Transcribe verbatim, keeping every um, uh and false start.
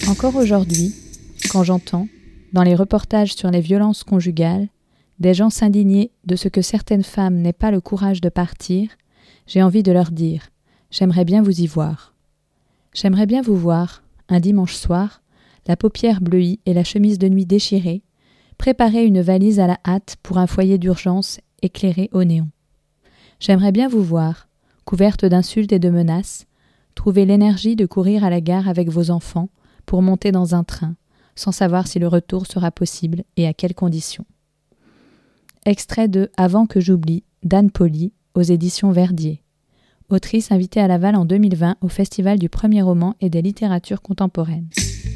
Encore aujourd'hui, quand j'entends, dans les reportages sur les violences conjugales, des gens s'indigner de ce que certaines femmes n'aient pas le courage de partir, j'ai envie de leur dire « J'aimerais bien vous y voir ». J'aimerais bien vous voir, un dimanche soir, la paupière bleuie et la chemise de nuit déchirée, préparer une valise à la hâte pour un foyer d'urgence éclairé au néon. J'aimerais bien vous voir, couverte d'insultes et de menaces, trouver l'énergie de courir à la gare avec vos enfants pour monter dans un train, sans savoir si le retour sera possible et à quelles conditions. Extrait de « Avant que j'oublie » d'Anne Pauly, aux éditions Verdier. Autrice invitée à Laval en deux mille vingt au Festival du premier roman et des littératures contemporaines.